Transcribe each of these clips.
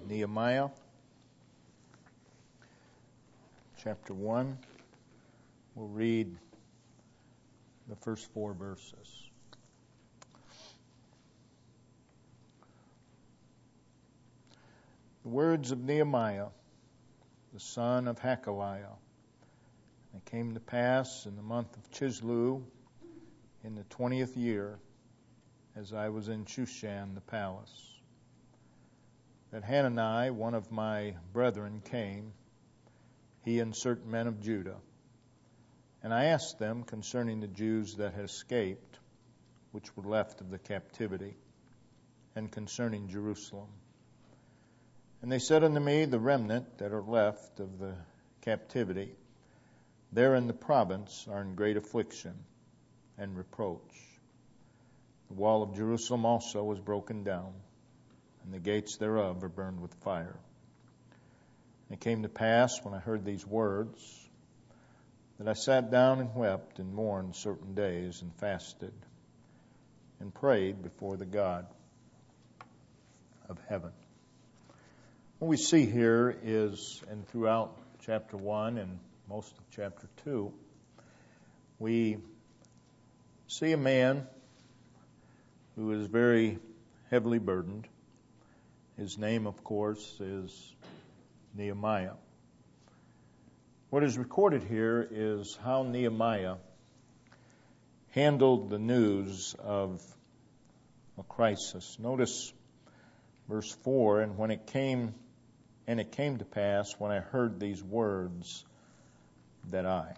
Nehemiah, chapter 1. We'll read the first 4 verses. The words of Nehemiah, the son of Hakaliah. It came to pass in the month of Chislew, in the 20th year, as I was in Shushan the palace, that Hanani, one of my brethren, came, he and certain men of Judah. And I asked them concerning the Jews that had escaped, which were left of the captivity, and concerning Jerusalem. And they said unto me, the remnant that are left of the captivity, there in the province are in great affliction and reproach. The wall of Jerusalem also was broken down, and the gates thereof are burned with fire. And it came to pass, when I heard these words, that I sat down and wept and mourned certain days and fasted and prayed before the God of heaven. What we see here is, and throughout chapter 1 and most of chapter 2, we see a man who is very heavily burdened. His name, of course, is Nehemiah. What is recorded here is how Nehemiah handled the news of a crisis. Notice verse 4, and it came to pass when I heard these words that I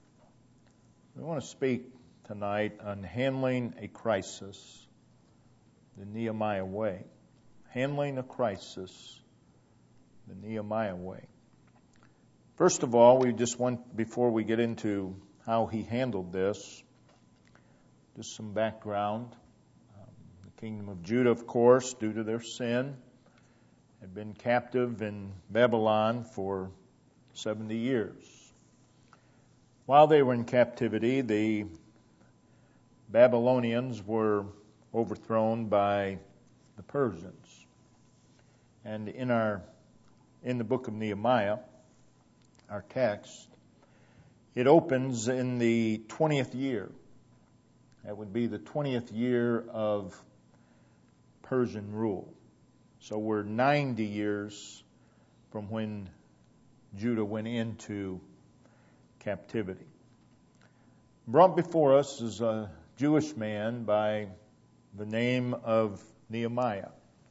want to speak tonight on handling a crisis the Nehemiah way. Handling a crisis the Nehemiah way. First of all, before we get into how he handled this, just some background. The kingdom of Judah, of course, due to their sin, had been captive in Babylon for 70 years. While they were in captivity, the Babylonians were overthrown by the Persians. And in the book of Nehemiah, our text, it opens in the 20th year. That would be the 20th year of Persian rule. So we're 90 years from when Judah went into captivity. Brought before us is a Jewish man by the name of Nehemiah.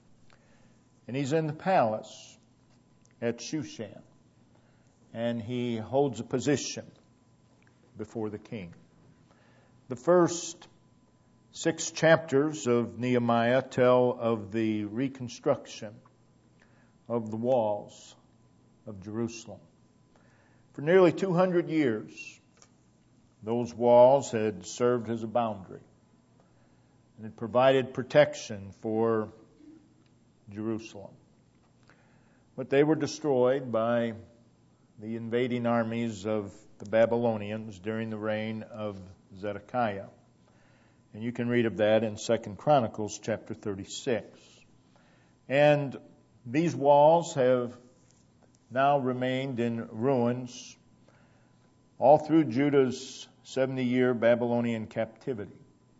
And he's in the palace at Shushan. And he holds a position before the king. The first 6 chapters of Nehemiah tell of the reconstruction of the walls of Jerusalem. For nearly 200 years, those walls had served as a boundary and it provided protection for Jerusalem. But they were destroyed by the invading armies of the Babylonians during the reign of Zedekiah. And you can read of that in 2 Chronicles chapter 36. And these walls have now remained in ruins all through Judah's 70-year Babylonian captivity.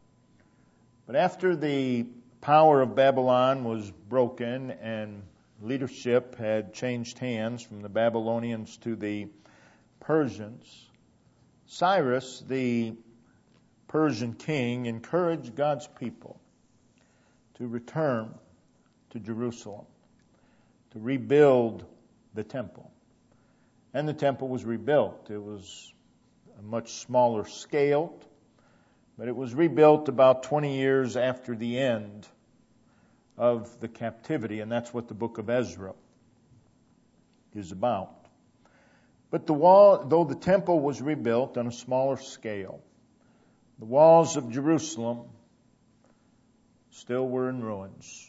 But after the power of Babylon was broken and leadership had changed hands from the Babylonians to the Persians, Cyrus, the Persian king, encouraged God's people to return to Jerusalem, to rebuild the temple. And the temple was rebuilt. It was a much smaller scale, but it was rebuilt about 20 years after the end of the captivity, and that's what the book of Ezra is about. But though the temple was rebuilt on a smaller scale, the walls of Jerusalem still were in ruins.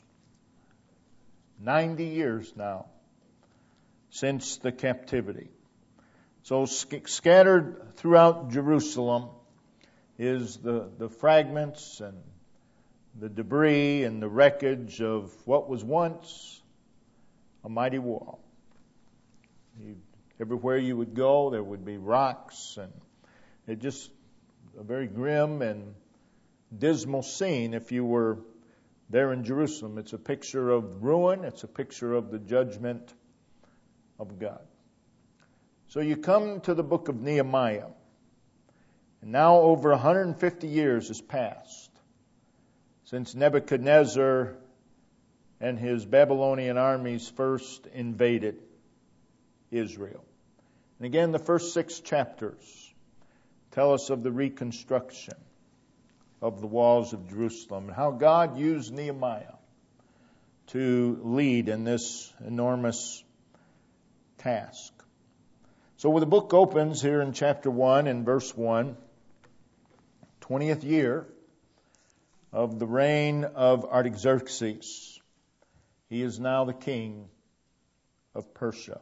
90 years now since the captivity. So scattered throughout Jerusalem is the fragments and the debris and the wreckage of what was once a mighty wall. Everywhere you would go, there would be rocks, and it just a very grim and dismal scene if you were there in Jerusalem. It's a picture of ruin. It's a picture of the judgment of God. So you come to the book of Nehemiah, and now over 150 years has passed since Nebuchadnezzar and his Babylonian armies first invaded Israel. And again, the first 6 chapters tell us of the reconstruction of the walls of Jerusalem and how God used Nehemiah to lead in this enormous task. So when the book opens here in chapter 1 and verse 1, 20th year of the reign of Artaxerxes. He is now the king of Persia.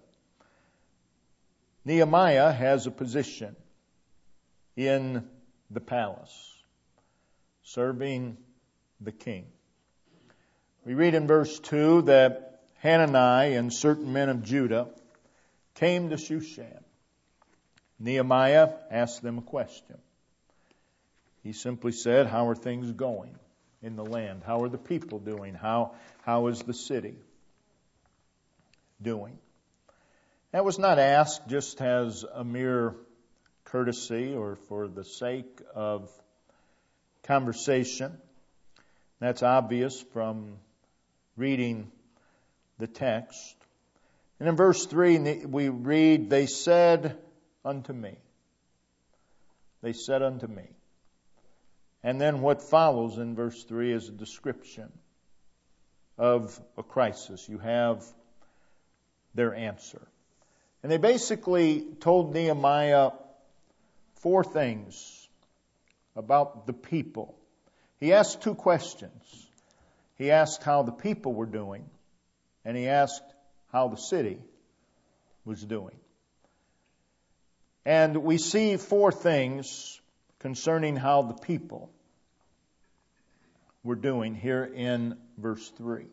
Nehemiah has a position in the palace, serving the king. We read in verse 2 that Hanani and certain men of Judah came to Shushan. Nehemiah asked them a question. He simply said, how are things going in the land? How are the people doing? How is the city doing? That was not asked just as a mere courtesy or for the sake of conversation. That's obvious from reading the text. And in verse 3 we read, they said unto me. They said unto me. And then what follows in verse 3 is a description of a crisis. You have their answer. And they basically told Nehemiah 4 things about the people. He asked 2 questions. He asked how the people were doing, and he asked how the city was doing. And we see 4 things concerning how the people were doing here in verse 3.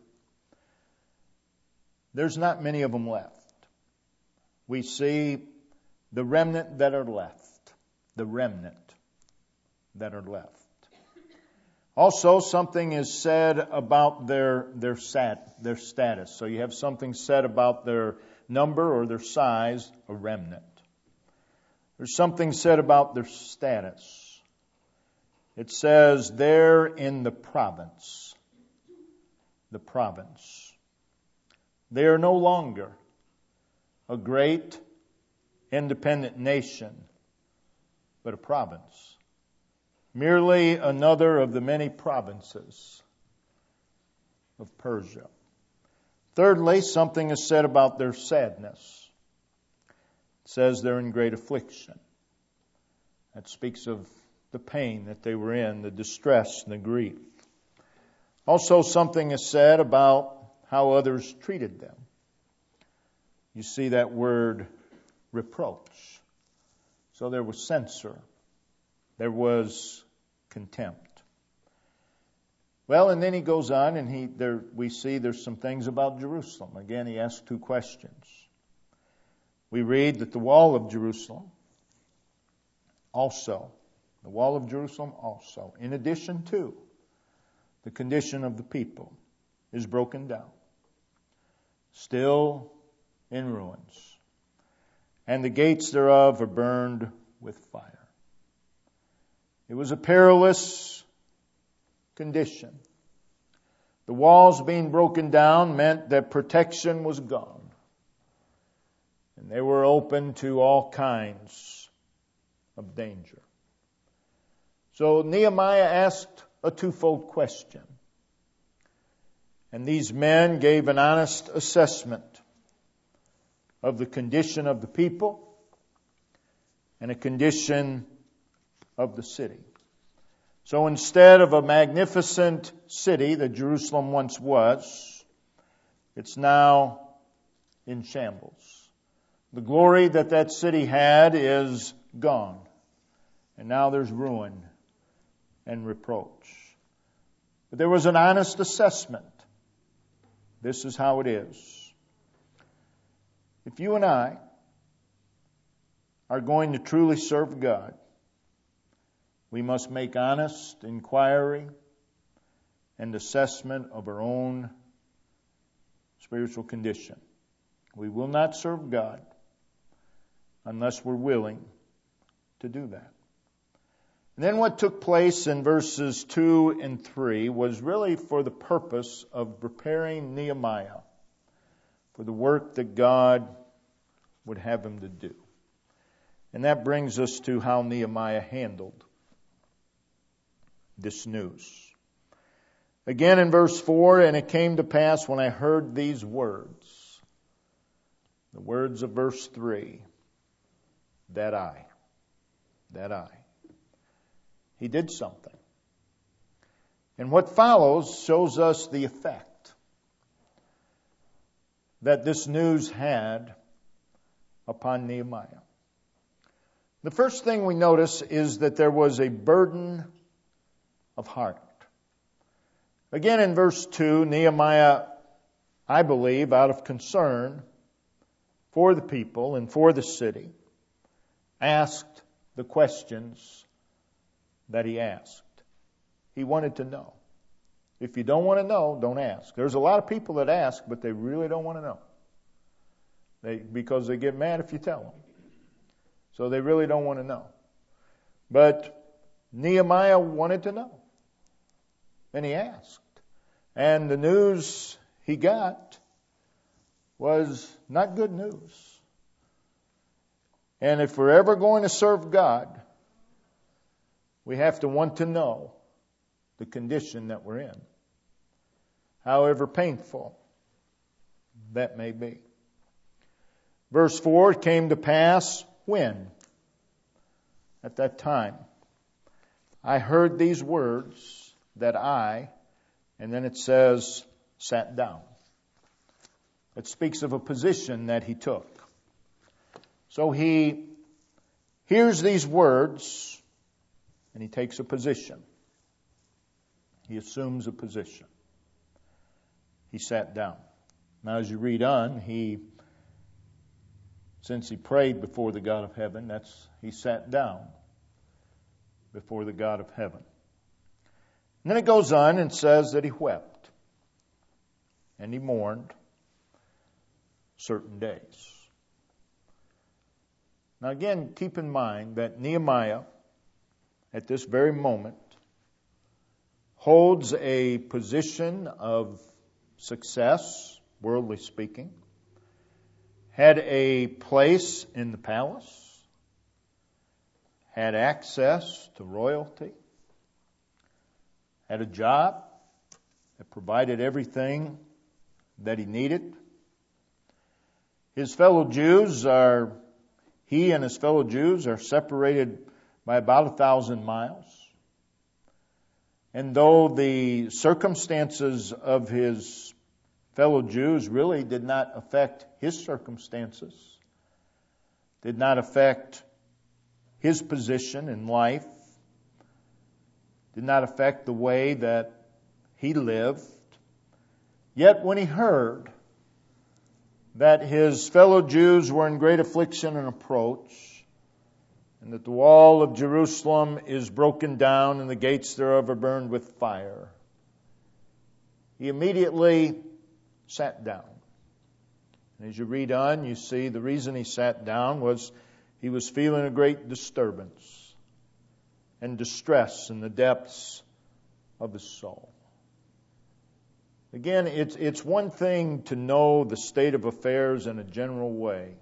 There's not many of them left. We see the remnant that are left. The remnant that are left. Also, something is said about their status. So you have something said about their number or their size, a remnant. There's something said about their status. It says they're in the province. The province. They are no longer a great independent nation, but a province. Merely another of the many provinces of Persia. Thirdly, something is said about their sadness. It says they're in great affliction. That speaks of the pain that they were in, the distress and the grief. Also, something is said about how others treated them. You see that word reproach. So there was censure. There was contempt. Well, and then he goes on, and we see there's some things about Jerusalem. Again, he asks 2 questions. We read that the wall of Jerusalem also, in addition to the condition of the people, is broken down, still in ruins, and the gates thereof are burned with fire. It was a perilous condition. The walls being broken down meant that protection was gone, and they were open to all kinds of danger. So Nehemiah asked a 2-fold question. And these men gave an honest assessment of the condition of the people and a condition of the city. So instead of a magnificent city that Jerusalem once was, it's now in shambles. The glory that city had is gone. And now there's ruin and reproach. But there was an honest assessment. This is how it is. If you and I are going to truly serve God, we must make honest inquiry and assessment of our own spiritual condition. We will not serve God unless we're willing to do that. And then what took place in verses 2 and 3 was really for the purpose of preparing Nehemiah for the work that God would have him to do. And that brings us to how Nehemiah handled this news. Again in verse 4, and it came to pass when I heard these words, the words of verse 3, that I. He did something. And what follows shows us the effect that this news had upon Nehemiah. The first thing we notice is that there was a burden of heart. Again in verse 2, Nehemiah, I believe, out of concern for the people and for the city, asked the questions that he asked. He wanted to know. If you don't want to know, don't ask. There's a lot of people that ask, but they really don't want to know. Because they get mad if you tell them. So they really don't want to know. But Nehemiah wanted to know. And he asked. And the news he got was not good news. And if we're ever going to serve God, we have to want to know the condition that we're in, however painful that may be. Verse 4, it came to pass when? At that time. I heard these words that I, and then it says, sat down. It speaks of a position that he took. So he hears these words and he takes a position. He assumes a position. He sat down. Now as you read on, since he prayed before the God of heaven, he sat down before the God of heaven. And then it goes on and says that he wept and he mourned certain days. Now again, keep in mind that Nehemiah, at this very moment, holds a position of success, worldly speaking, had a place in the palace, had access to royalty, had a job that provided everything that he needed. His fellow Jews he and his fellow Jews are separated by about 1,000 miles. And though the circumstances of his fellow Jews really did not affect his circumstances, did not affect his position in life, did not affect the way that he lived, yet when he heard that his fellow Jews were in great affliction and approach, and that the wall of Jerusalem is broken down and the gates thereof are burned with fire, he immediately sat down. And as you read on, you see the reason he sat down was he was feeling a great disturbance and distress in the depths of his soul. Again, it's one thing to know the state of affairs in a general way.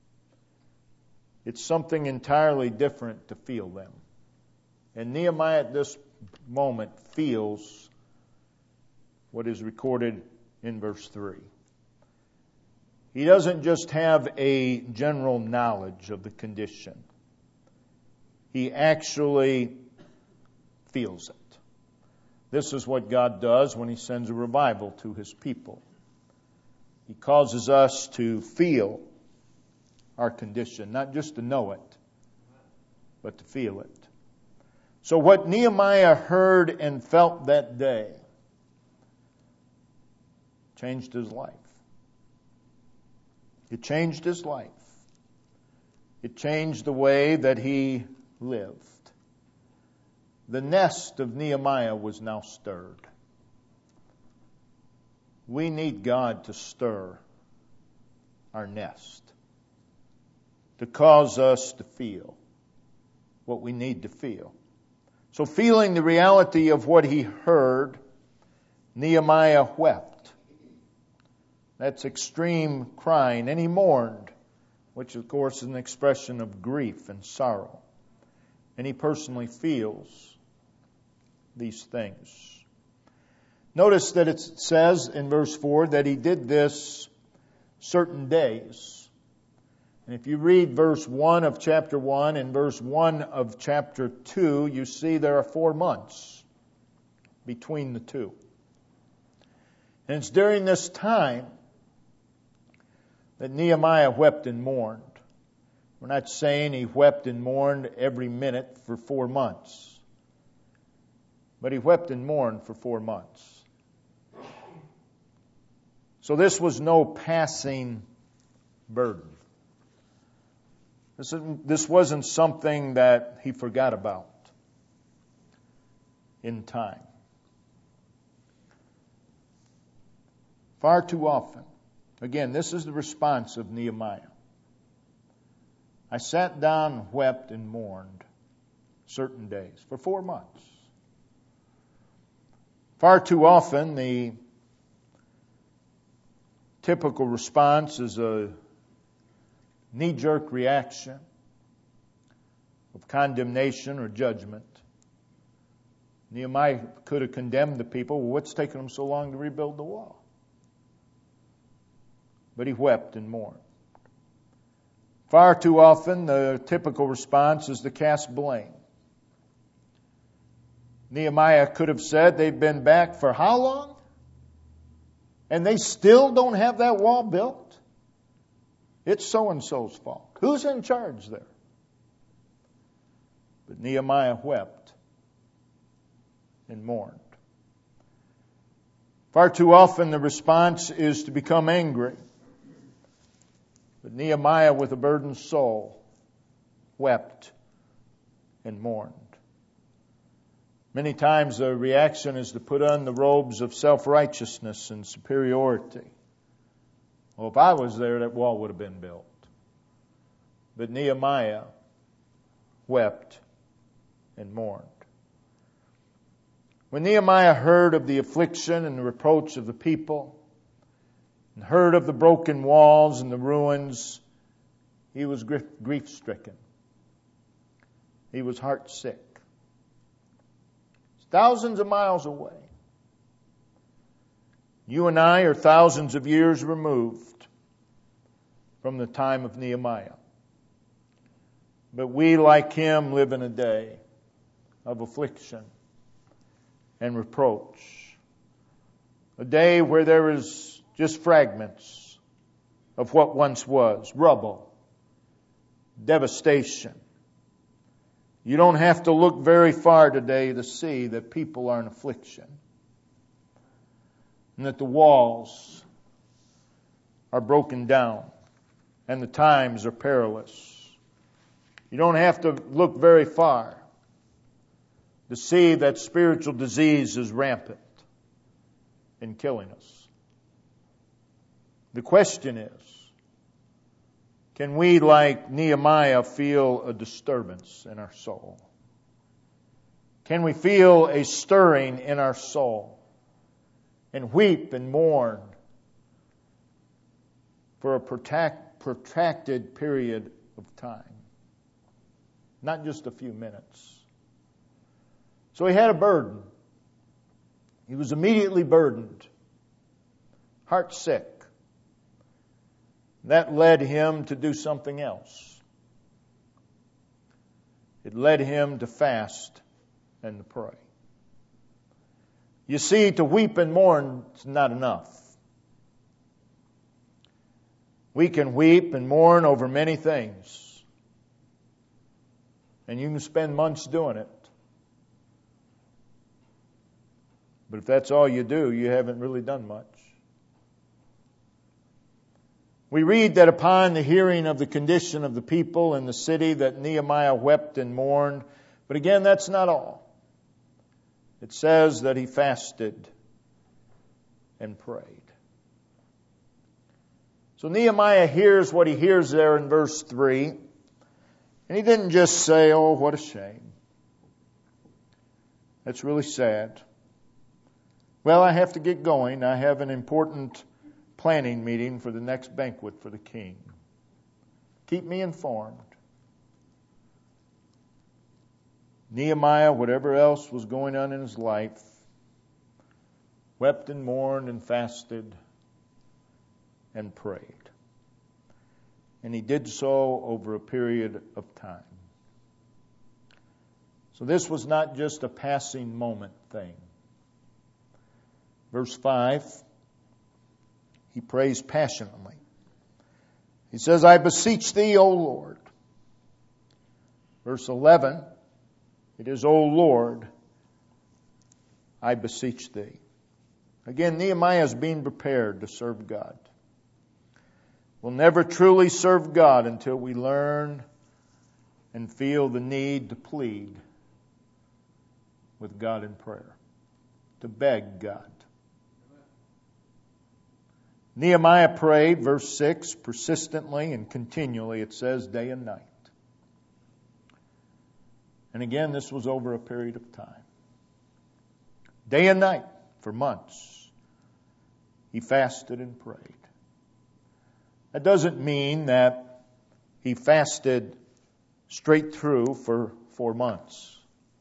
It's something entirely different to feel them. And Nehemiah at this moment feels what is recorded in verse 3. He doesn't just have a general knowledge of the condition. He actually feels it. This is what God does when He sends a revival to His people. He causes us to feel our condition, not just to know it, but to feel it. So what Nehemiah heard and felt that day changed his life. It changed his life. It changed the way that he lived. The nest of Nehemiah was now stirred. We need God to stir our nest, to cause us to feel what we need to feel. So feeling the reality of what he heard, Nehemiah wept. That's extreme crying. And he mourned, which of course is an expression of grief and sorrow. And he personally feels these things. Notice that it says in verse 4 that he did this certain days. And if you read verse 1 of chapter 1 and verse 1 of chapter 2, you see there are 4 months between the two. And it's during this time that Nehemiah wept and mourned. We're not saying he wept and mourned every minute for 4 months. But he wept and mourned for 4 months. So this was no passing burden. This wasn't something that he forgot about in time. Far too often, again, this is the response of Nehemiah. I sat down, wept, and mourned certain days for 4 months. Far too often, the typical response is a knee-jerk reaction of condemnation or judgment. Nehemiah could have condemned the people. Well, what's taking them so long to rebuild the wall? But he wept and mourned. Far too often, the typical response is to cast blame. Nehemiah could have said, they've been back for how long? And they still don't have that wall built? It's so-and-so's fault. Who's in charge there? But Nehemiah wept and mourned. Far too often the response is to become angry. But Nehemiah, with a burdened soul, wept and mourned. Many times the reaction is to put on the robes of self-righteousness and superiority. Well, if I was there, that wall would have been built. But Nehemiah wept and mourned. When Nehemiah heard of the affliction and the reproach of the people, and heard of the broken walls and the ruins, he was grief-stricken. He was heart-sick. Thousands of miles away. You and I are thousands of years removed from the time of Nehemiah. But we, like him, live in a day of affliction and reproach. A day where there is just fragments of what once was, rubble, devastation. You don't have to look very far today to see that people are in affliction and that the walls are broken down and the times are perilous. You don't have to look very far to see that spiritual disease is rampant and killing us. The question is, can we, like Nehemiah, feel a disturbance in our soul? Can we feel a stirring in our soul and weep and mourn for a protracted period of time? Not just a few minutes. So he had a burden. He was immediately burdened, heart sick. That led him to do something else. It led him to fast and to pray. You see, to weep and mourn is not enough. We can weep and mourn over many things. And you can spend months doing it. But if that's all you do, you haven't really done much. We read that upon the hearing of the condition of the people in the city that Nehemiah wept and mourned. But again, that's not all. It says that he fasted and prayed. So Nehemiah hears what he hears there in verse 3. And he didn't just say, "Oh, what a shame. That's really sad. Well, I have to get going. I have an important planning meeting for the next banquet for the king. Keep me informed." Nehemiah, whatever else was going on in his life, wept and mourned and fasted and prayed. And he did so over a period of time. So this was not just a passing moment thing. Verse 5, he prays passionately. He says, "I beseech thee, O Lord." Verse 11, it is, "O Lord, I beseech thee." Again, Nehemiah is being prepared to serve God. We'll never truly serve God until we learn and feel the need to plead with God in prayer, to beg God. Nehemiah prayed, verse 6, persistently and continually, it says, day and night. And again, this was over a period of time. Day and night for months, he fasted and prayed. That doesn't mean that he fasted straight through for 4 months.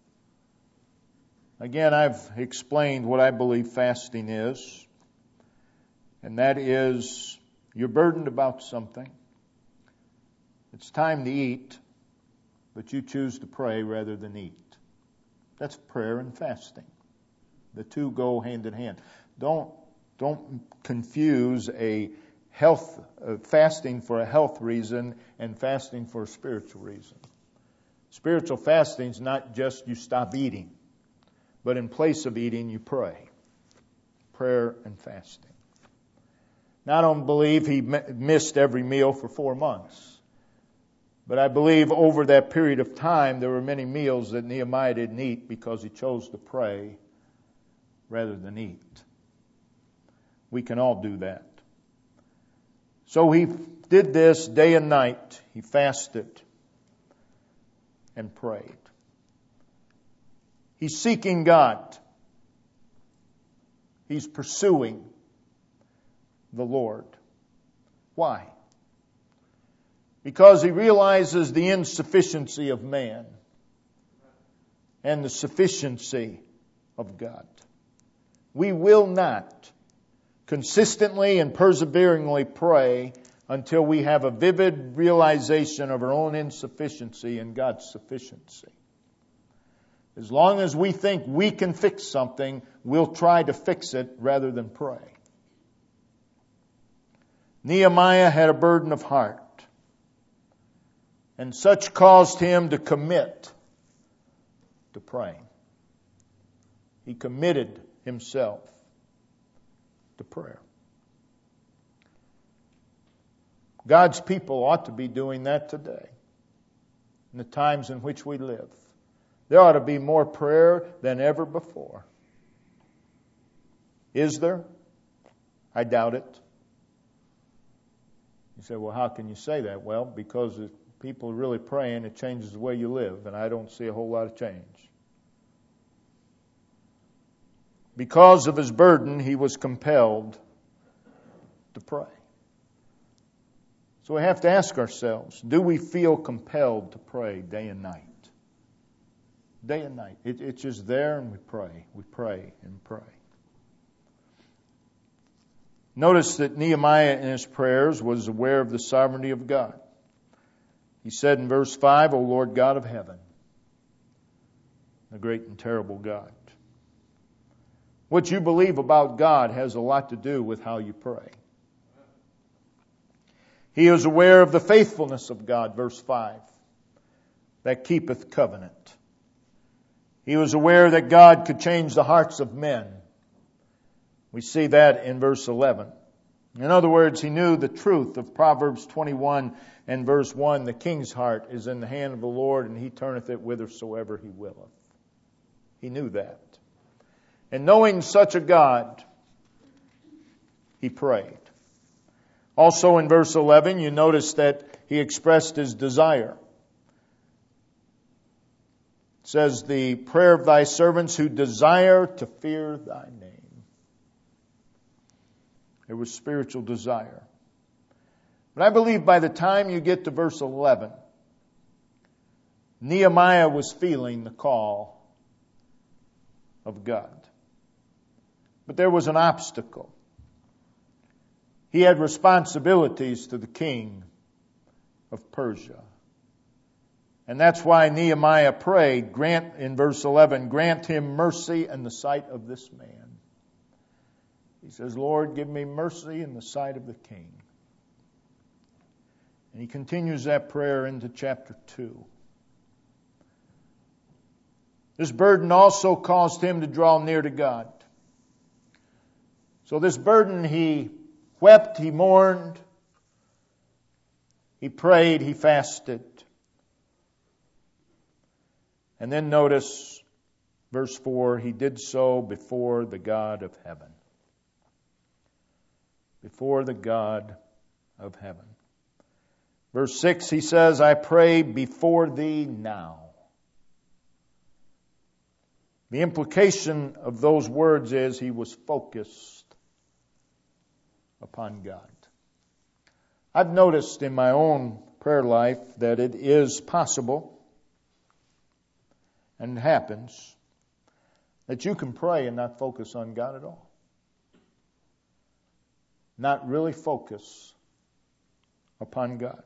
Again, I've explained what I believe fasting is. And that is, you're burdened about something. It's time to eat, but you choose to pray rather than eat. That's prayer and fasting. The two go hand in hand. Don't confuse fasting for a health reason and fasting for a spiritual reason. Spiritual fasting is not just you stop eating, but in place of eating, you pray. Prayer and fasting. Now, I don't believe he missed every meal for 4 months. But I believe over that period of time, there were many meals that Nehemiah didn't eat because he chose to pray rather than eat. We can all do that. So he did this day and night. He fasted and prayed. He's seeking God. He's pursuing the Lord. Why? Because he realizes the insufficiency of man and the sufficiency of God. We will not consistently and perseveringly pray until we have a vivid realization of our own insufficiency and God's sufficiency. As long as we think we can fix something, we'll try to fix it rather than pray. Nehemiah had a burden of heart, and such caused him to commit to praying. He committed himself to prayer. God's people ought to be doing that today, in the times in which we live. There ought to be more prayer than ever before. Is there? I doubt it. You say, well, how can you say that? Well, because if people are really praying, it changes the way you live, and I don't see a whole lot of change. Because of his burden, he was compelled to pray. So we have to ask ourselves, do we feel compelled to pray day and night? Day and night. It's just there and we pray. We pray and pray. Notice that Nehemiah in his prayers was aware of the sovereignty of God. He said in verse 5, O Lord God of heaven, the great and terrible God. What you believe about God has a lot to do with how you pray. He is aware of the faithfulness of God, verse 5, that keepeth covenant. He was aware that God could change the hearts of men. We see that in verse 11. In other words, he knew the truth of Proverbs 21 and verse 1. The king's heart is in the hand of the Lord, and he turneth it whithersoever he willeth. He knew that. And knowing such a God, he prayed. Also in verse 11, you notice that he expressed his desire. It says, the prayer of thy servants who desire to fear thy name. There was spiritual desire. But I believe by the time you get to verse 11, Nehemiah was feeling the call of God. But there was an obstacle. He had responsibilities to the king of Persia. And that's why Nehemiah prayed, in verse 11, grant him mercy in the sight of this man. He says, Lord, give me mercy in the sight of the king. And he continues that prayer into chapter 2. This burden also caused him to draw near to God. So this burden, he wept, he mourned, he prayed, he fasted. And then notice verse 4, he did so before the God of heaven. Before the God of heaven. Verse 6, he says, I pray before thee now. The implication of those words is he was focused upon God. I've noticed in my own prayer life that it is possible, and it happens, that you can pray and not focus on God at all. Not really focus upon God.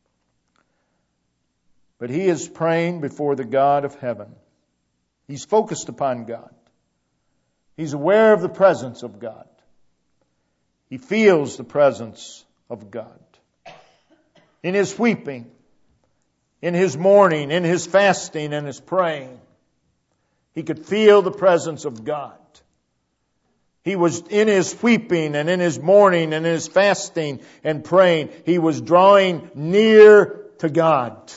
But he is praying before the God of heaven. He's focused upon God. He's aware of the presence of God. He feels the presence of God. In his weeping, in his mourning, in his fasting, and his praying, he could feel the presence of God. He was in his weeping and in his mourning and in his fasting and praying. He was drawing near to God.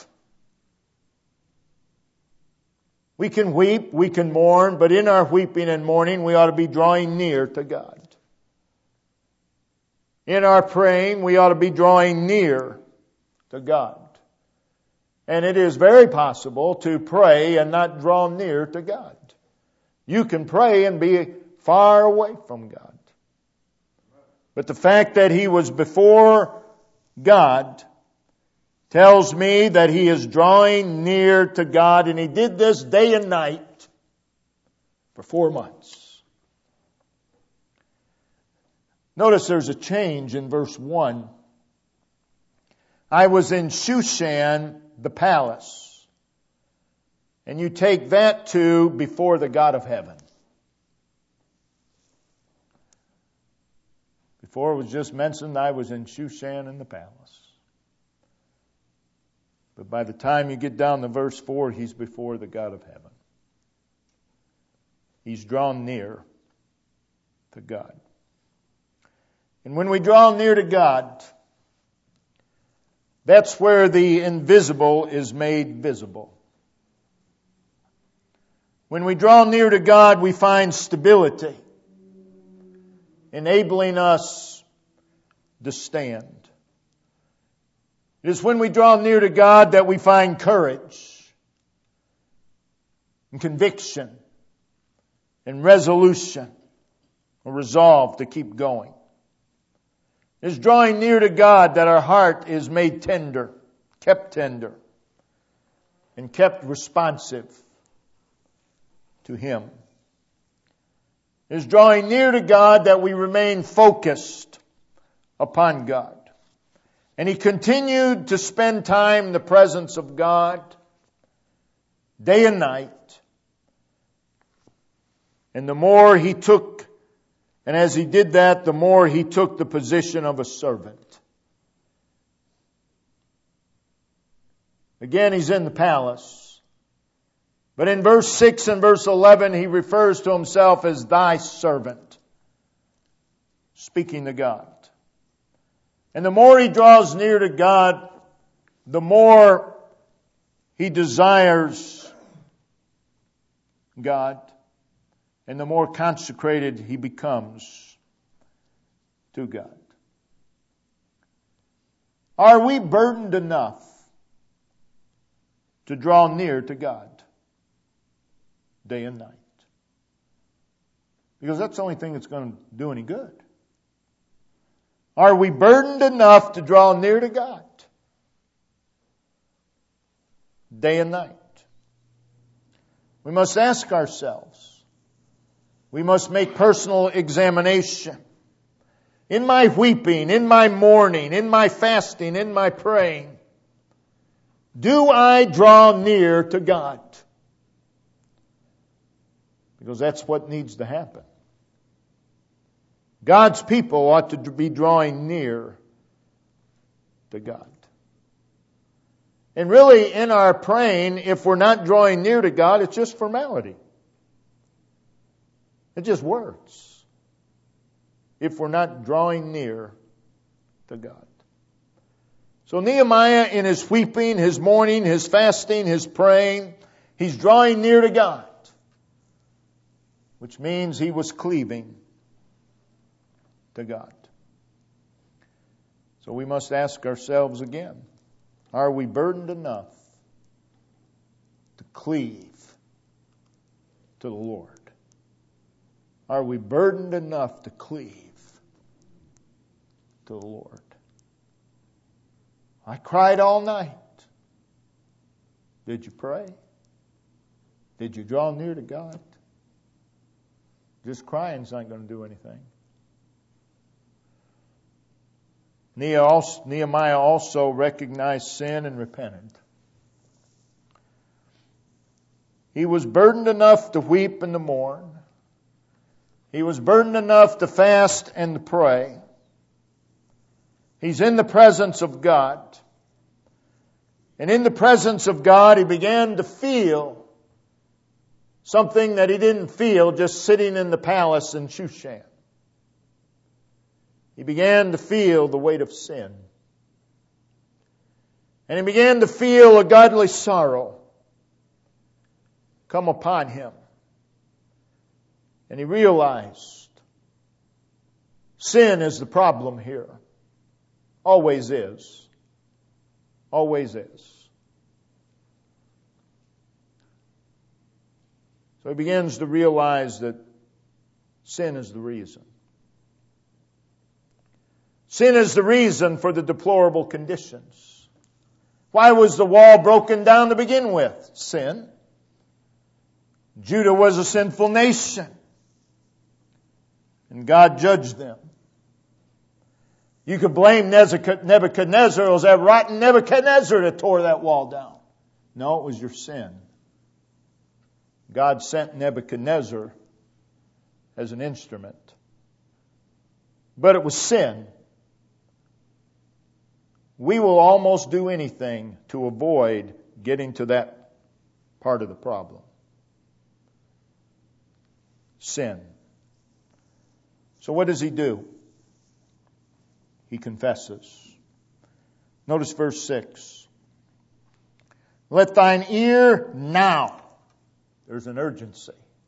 We can weep, we can mourn, but in our weeping and mourning, we ought to be drawing near to God. In our praying, we ought to be drawing near to God. And it is very possible to pray and not draw near to God. You can pray and be far away from God. But the fact that he was before God tells me that he is drawing near to God, and he did this day and night for 4 months. Notice there's a change in verse 1. I was in Shushan, the palace. And you take that to before the God of heaven. Before it was just mentioned, I was in Shushan in the palace. But by the time you get down to verse 4, he's before the God of heaven. He's drawn near to God. And when we draw near to God, that's where the invisible is made visible. When we draw near to God, we find stability, enabling us to stand. It is when we draw near to God that we find courage and conviction and resolution or resolve to keep going. It is drawing near to God that our heart is made tender, and kept responsive to Him. It is drawing near to God that we remain focused upon God. And he continued to spend time in the presence of God, day and night. And the more he took, and as he did that, the more he took the position of a servant. Again, he's in the palace. But in verse 6 and verse 11, he refers to himself as thy servant, speaking to God. And the more he draws near to God, the more he desires God, and the more consecrated he becomes to God. Are we burdened enough to draw near to God day and night? Because that's the only thing that's going to do any good. Are we burdened enough to draw near to God day and night? We must ask ourselves. We must make personal examination. In my weeping, in my mourning, in my fasting, in my praying, do I draw near to God? Because that's what needs to happen. God's people ought to be drawing near to God. And really, in our praying, if we're not drawing near to God, it's just formality. It's just words. If we're not drawing near to God. So Nehemiah, in his weeping, his mourning, his fasting, his praying, he's drawing near to God. Which means he was cleaving to God. So we must ask ourselves again, are we burdened enough to cleave to the Lord? Are we burdened enough to cleave to the Lord? I cried all night. Did you pray? Did you draw near to God? Just crying's not going to do anything. Nehemiah also recognized sin and repented. He was burdened enough to weep and to mourn. He was burdened enough to fast and to pray. He's in the presence of God. And in the presence of God, he began to feel something that he didn't feel just sitting in the palace in Shushan. He began to feel the weight of sin. And he began to feel a godly sorrow come upon him. And he realized sin is the problem here. Always is. Always is. So he begins to realize that sin is the reason. Sin is the reason for the deplorable conditions. Why was the wall broken down to begin with? Sin. Judah was a sinful nation. And God judged them. You could blame Nebuchadnezzar. It was that rotten Nebuchadnezzar that tore that wall down. No, it was your sin. God sent Nebuchadnezzar as an instrument. But it was sin. We will almost do anything to avoid getting to that part of the problem. Sin. So what does he do? He confesses. Notice verse 6. Let thine ear now. There's an urgency.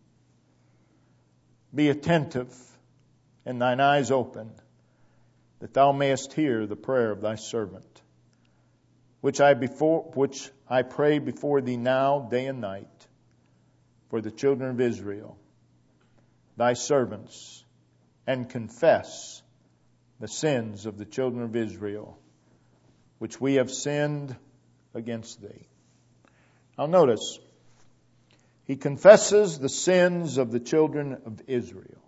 Be attentive and thine eyes open, that thou mayest hear the prayer of thy servant, which I pray before thee now, day and night, for the children of Israel, thy servants, and confess the sins of the children of Israel, which we have sinned against thee. Now notice, he confesses the sins of the children of Israel,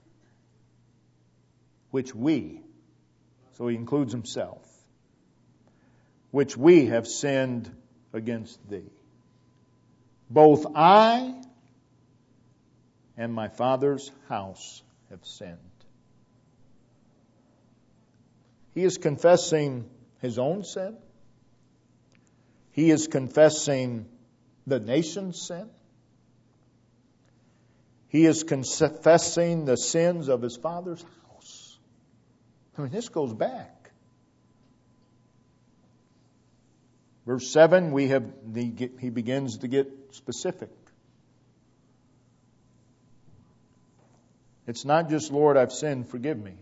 which we, so he includes himself, which we have sinned against thee. Both I and my father's house have sinned. He is confessing his own sin. He is confessing the nation's sin. He is confessing the sins of his father's house. I mean, this goes back. Verse 7, he begins to get specific. It's not just, Lord, I've sinned, forgive me.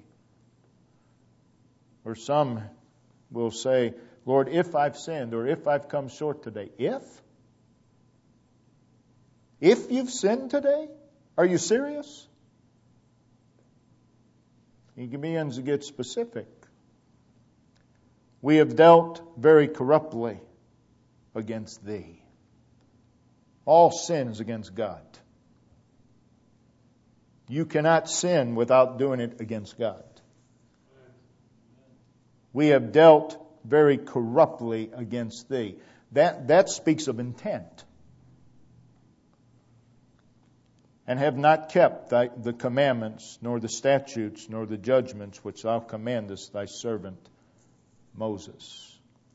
Or some will say, Lord, if I've sinned or if I've come short today. If? If you've sinned today? Are you serious? He begins to get specific. We have dealt very corruptly against thee. All sin is against God. You cannot sin without doing it against God. We have dealt very corruptly against thee. That speaks of intent. And have not kept the commandments, nor the statutes, nor the judgments which thou commandest thy servant Moses.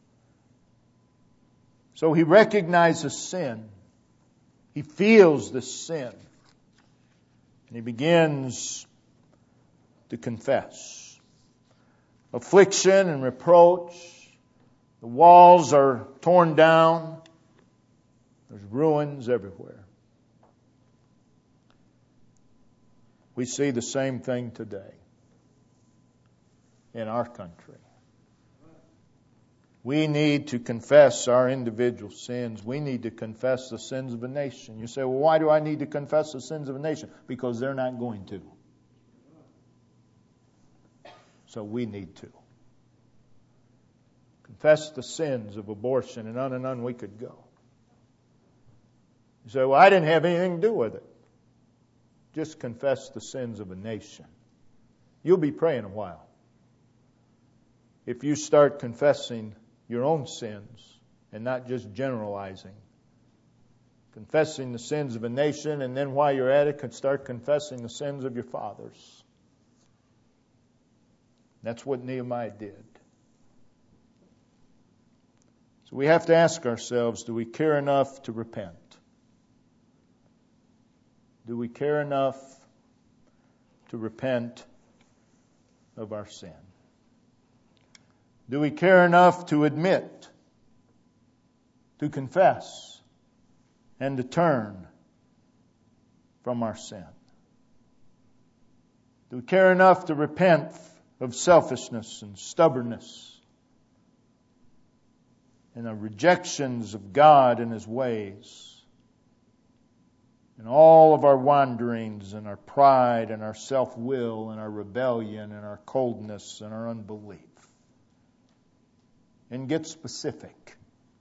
So he recognizes sin. He feels the sin. And he begins to confess. Affliction and reproach. The walls are torn down. There's ruins everywhere. We see the same thing today in our country. We need to confess our individual sins. We need to confess the sins of a nation. You say, well, why do I need to confess the sins of a nation? Because they're not going to. So we need to. Confess the sins of abortion, and on we could go. You say, well, I didn't have anything to do with it. Just confess the sins of a nation. You'll be praying a while. If you start confessing your own sins and not just generalizing. Confessing the sins of a nation, and then while you're at it, could start confessing the sins of your fathers. That's what Nehemiah did. So we have to ask ourselves, do we care enough to repent? Do we care enough to repent of our sin? Do we care enough to admit, to confess, and to turn from our sin? Do we care enough to repent of selfishness and stubbornness and our rejections of God and His ways? And all of our wanderings and our pride and our self-will and our rebellion and our coldness and our unbelief. And get specific.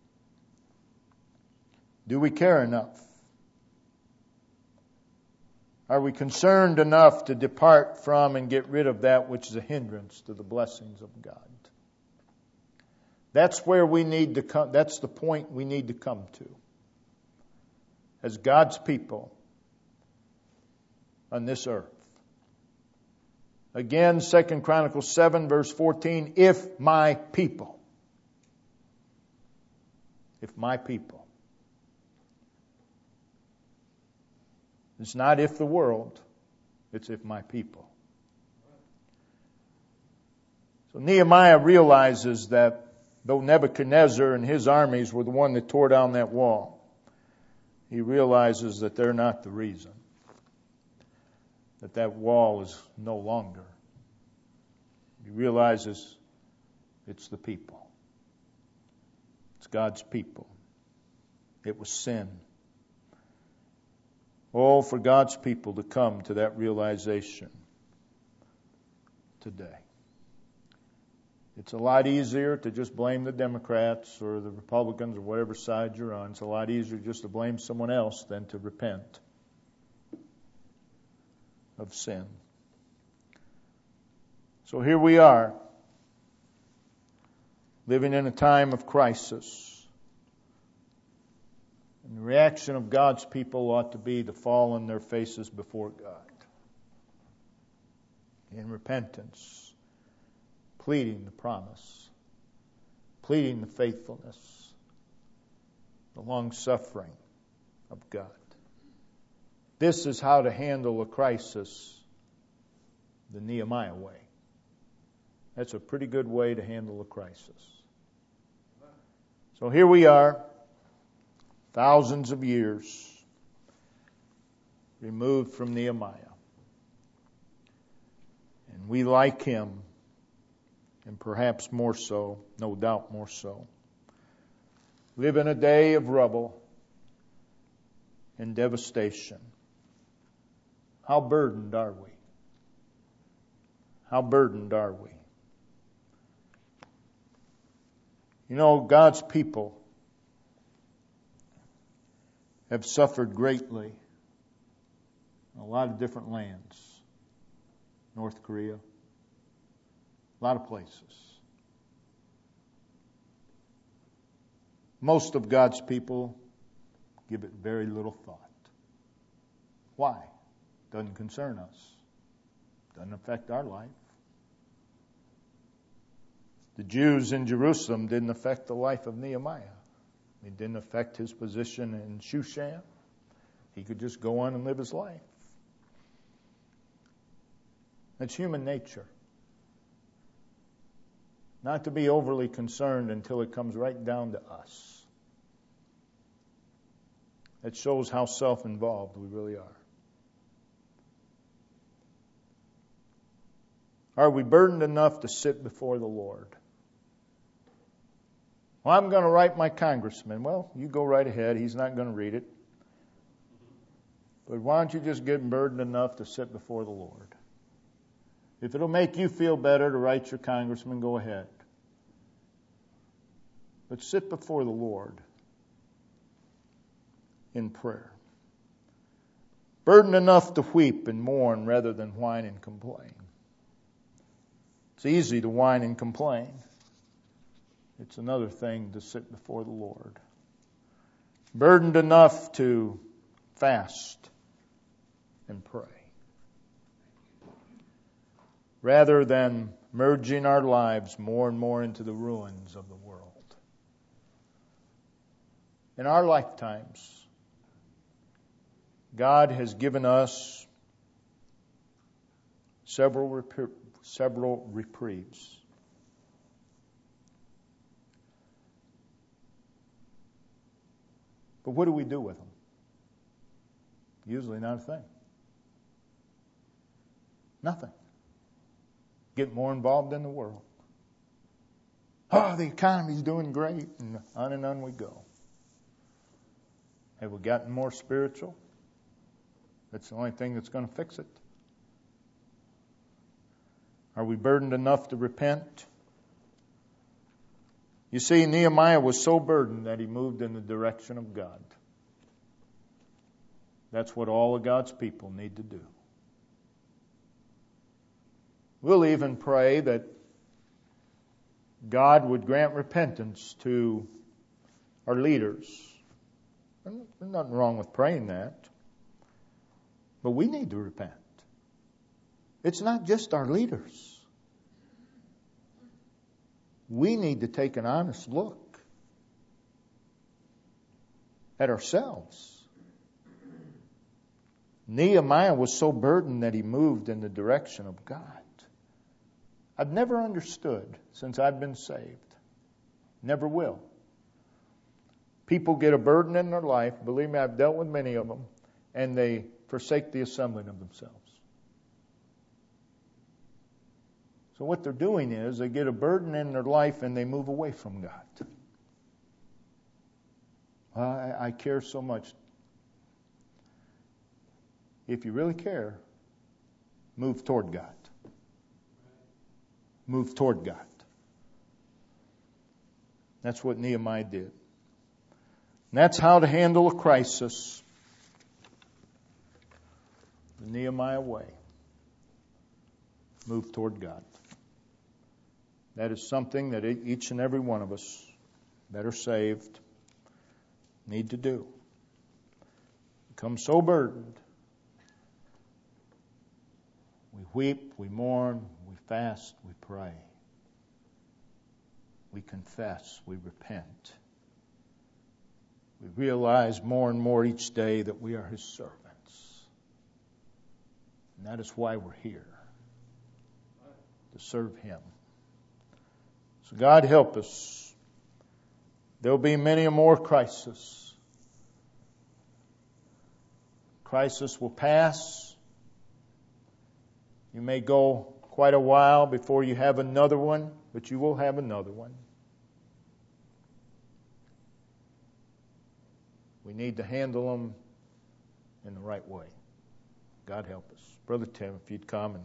Do we care enough? Are we concerned enough to depart from and get rid of that which is a hindrance to the blessings of God? That's where we need to come. That's the point we need to come to. As God's people on this earth. Again, 2 Chronicles 7 verse 14, if my people. If my people. It's not if the world, it's if my people. So Nehemiah realizes that though Nebuchadnezzar and his armies were the one that tore down that wall, he realizes that they're not the reason. That wall is no longer. He realizes it's the people. It's God's people. It was sin. Oh, for God's people to come to that realization today. It's a lot easier to just blame the Democrats or the Republicans or whatever side you're on. It's a lot easier just to blame someone else than to repent of sin. So here we are, living in a time of crisis. And the reaction of God's people ought to be to fall on their faces before God in repentance. Pleading the promise, pleading the faithfulness, the long-suffering of God. This is how to handle a crisis the Nehemiah way. That's a pretty good way to handle a crisis. So here we are, thousands of years removed from Nehemiah. And we, like him, and perhaps more so, no doubt more so, live in a day of rubble and devastation. How burdened are we? How burdened are we? You know, God's people have suffered greatly in a lot of different lands. North Korea, a lot of places. Most of God's people give it very little thought. Why? Doesn't concern us. Doesn't affect our life. The Jews in Jerusalem didn't affect the life of Nehemiah. It didn't affect his position in Shushan. He could just go on and live his life. That's human nature. Not to be overly concerned until it comes right down to us. That shows how self-involved we really are. Are we burdened enough to sit before the Lord? Well, I'm going to write my congressman. Well, you go right ahead. He's not going to read it. But why don't you just get burdened enough to sit before the Lord? If it'll make you feel better to write your congressman, go ahead. But sit before the Lord in prayer. Burdened enough to weep and mourn rather than whine and complain. It's easy to whine and complain. It's another thing to sit before the Lord. Burdened enough to fast and pray, rather than merging our lives more and more into the ruins of the world. In our lifetimes, God has given us several reprieves. But what do we do with them? Usually not a thing. Nothing. Get more involved in the world. Oh, the economy's doing great, and on we go. Have we gotten more spiritual? That's the only thing that's going to fix it. Are we burdened enough to repent? You see, Nehemiah was so burdened that he moved in the direction of God. That's what all of God's people need to do. We'll even pray that God would grant repentance to our leaders. There's nothing wrong with praying that. But we need to repent. It's not just our leaders. We need to take an honest look at ourselves. Nehemiah was so burdened that he moved in the direction of God. I've never understood since I've been saved. Never will. People get a burden in their life. Believe me, I've dealt with many of them. And they forsake the assembling of themselves. So what they're doing is they get a burden in their life and they move away from God. I care so much. If you really care, move toward God. Move toward God. That's what Nehemiah did. And that's how to handle a crisis. The Nehemiah way. Move toward God. That is something that each and every one of us that are saved need to do. Become so burdened. We weep, we mourn, we fast, we pray. We confess, we repent. We realize more and more each day that we are His servants. And that is why we're here. To serve Him. So God help us There'll be many more crises. Crisis will pass. You may go quite a while before you have another one, but you will have another one. We need to handle them in the right way. God help us. Brother Tim, if you'd come and